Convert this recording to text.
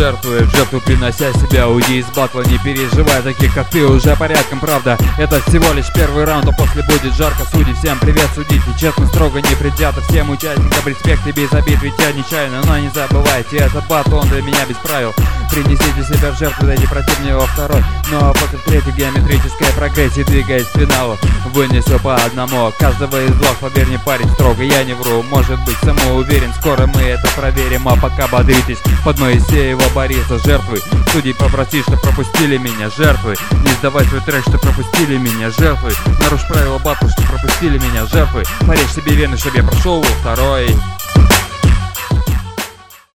жертвуешь, жертву принося себя. Уйди из батла, не переживай, таких как ты уже порядком, правда. Это всего лишь первый раунд, а после будет жарко. Судьи, всем привет, судите честно, строго, не предвзято. Всем участникам респект и без обид, ведь я нечаянно. Но не забывайте, этот батл, он для меня без правил. Принесите себя в жертву, дайте противнее во второй. Но пока в третьей геометрической прогрессии, двигаясь к финалу, вынесу по одному каждого из двух. Поверь, не парень строго, я не вру. Может быть, самоуверен, скоро мы это проверим. А пока бодритесь под Моисеева Бориса. Жертвы, судей попроси, что пропустили меня. Жертвы, не сдавай свой трек, что пропустили меня. Жертвы, нарушь правила батла, что пропустили меня. Жертвы, порежь себе вены, чтобы я прошел во второй.